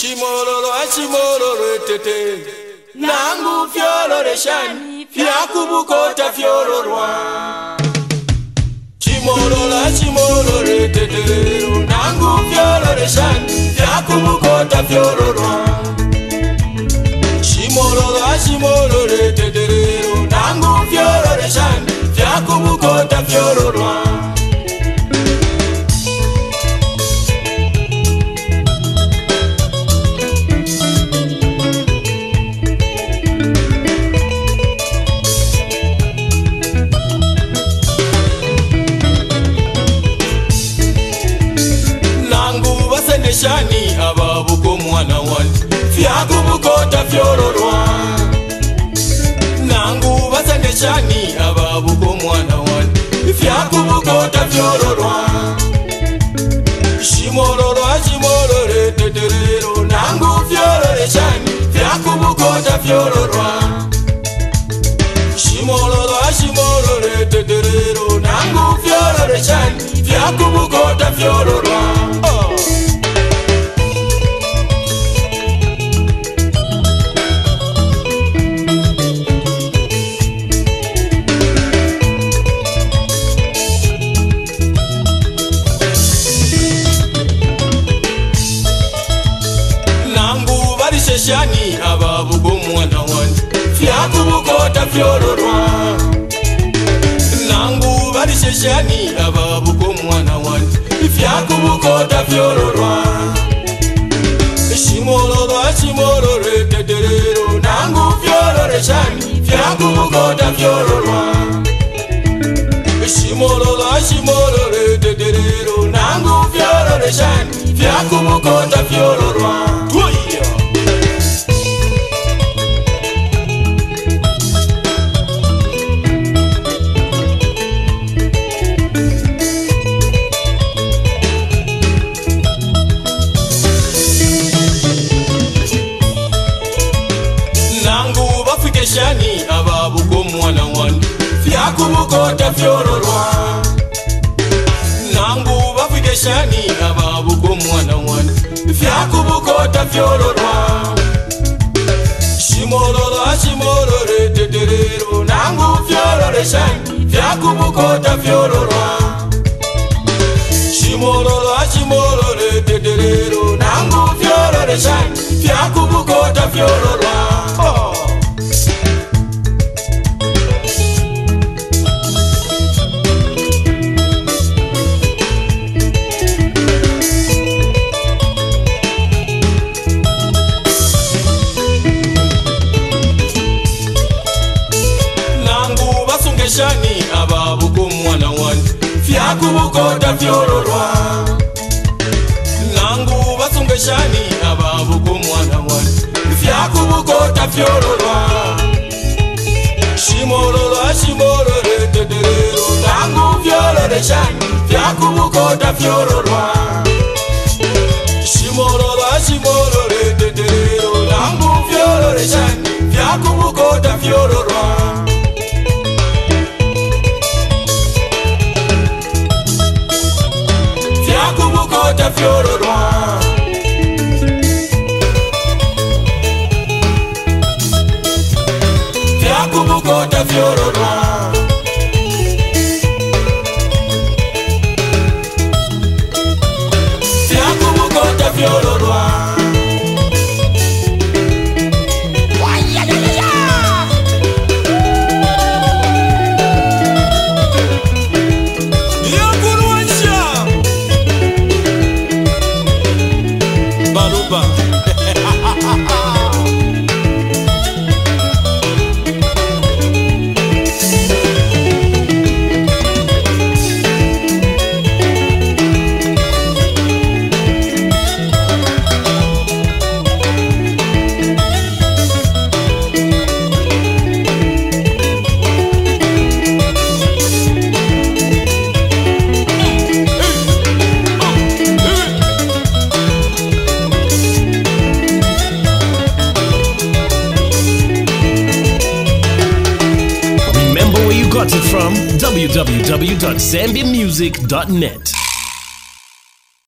Chimororo tete nangu fiorore shani fiakubukota fiororwa Chimororo tete nangu fiorore shani fiakubukota fiororwa Chimororo tete nangu fiorore shani fiakubukota fiororwa Shani ababuko mwana wandi fiakubukota fiororwa Nangu basane shani ababuko mwana wandi fiakubukota fiororwa Shimororo teterero nangu fiorore shani fiakubukota fiororwa Shimororo teterero nangu fiorore shani fiakubukota fiororwa Shani ababuko mwana wandi fiakubukota fiororwa Nangu barishe shani ababuko mwana wandi fiakubukota fiororwa Shimororo teterero nangu fiorore shani fiakubukota fiororwa Shimororo teterero nangu fiorore shani fiakubukota fiororwa Shani ababuko mwana wandi fiakubukota fiororwa Nangu bafike shani ababuko mwana wandi fiakubukota fiororwa Shimororo teterero nangu fiorore shani fiakubukota fiororwa Shimororo teterero nangu fiorore shani fiakubukota fiororwa Shani ababuko mwana wandi fiakubukota fiororwa Nangu basunge shani ababuko mwana wandi fiakubukota fiororwa Shimororo teterero nangu fiorore shani fiakubukota fiororwa Shimororo teterero nangu fiorore shani fiakubukota fiororwa Fiakubukota fiororwa Fiakubukota fiororwa Fiakubukota fiororwa got it from www.zambiamusic.net.